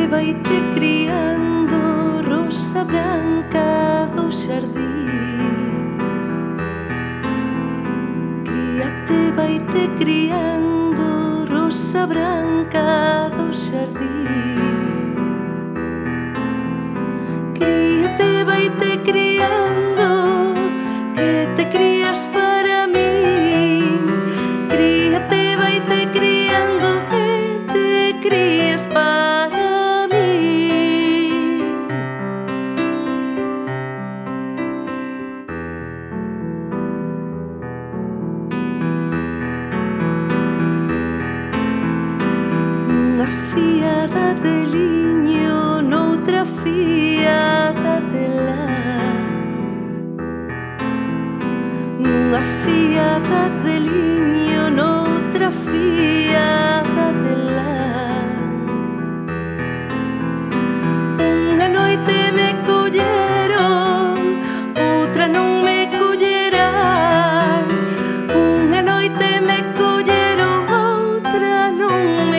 vaite criando, rosa branca do xardín. Críate, vaite criando, rosa branca do xardín. Críate, vaite criando, que te crías para min. Críate, vaite criando, que te crías para min. Unha fiada de liño, noutra fiada de lã. Unha fiada de liño, noutra fiada de lã. Unha noite me colleron, outra non me collerán. Unha noite me colleron, outra non me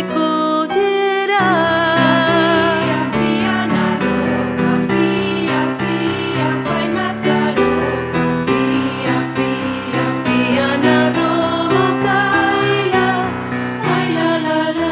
collerán. Fía na roca, fía, fía, fai mazaroca. Fía, fía, Fía na roca, ai la la la.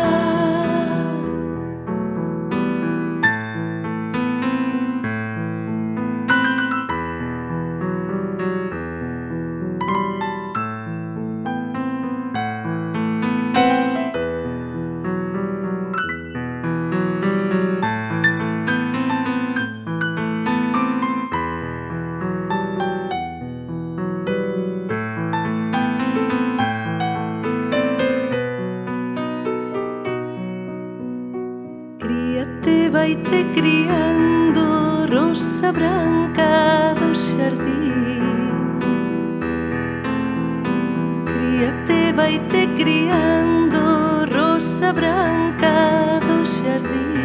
Críate, vaite criando, rosa branca do xardín. Críate, vaite criando, rosa branca do xardín.